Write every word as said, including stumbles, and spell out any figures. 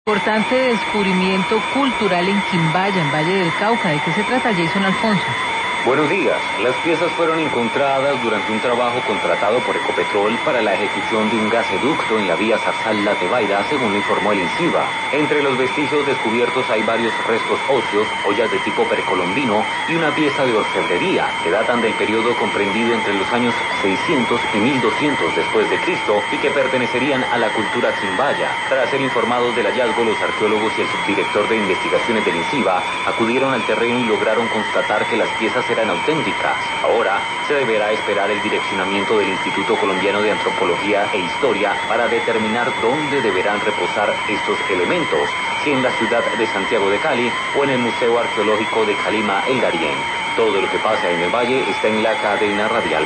Importante descubrimiento cultural en Quimbaya, en Valle del Cauca. ¿De qué se trata, Jason Alfonso? Buenos días. Las piezas fueron encontradas durante un trabajo contratado por Ecopetrol para la ejecución de un gasoducto en la vía Zarzal-La Tebaida, según informó el INCIBA. Entre los vestigios descubiertos hay varios restos óseos, ollas de tipo precolombino y una pieza de orfebrería que datan del periodo comprendido entre los años seiscientos y mil doscientos después de Cristo y que pertenecerían a la cultura quimbaya. Tras ser informados del hallazgo, los arqueólogos y el subdirector de investigaciones del INCIBA acudieron al terreno y lograron constatar que las piezas eran auténticas. Ahora se deberá esperar el direccionamiento del Instituto Colombiano de Antropología e Historia para determinar dónde deberán reposar estos elementos, si en la ciudad de Santiago de Cali o en el Museo Arqueológico de Calima, El Darién. Todo lo que pasa en el valle está en la cadena radial.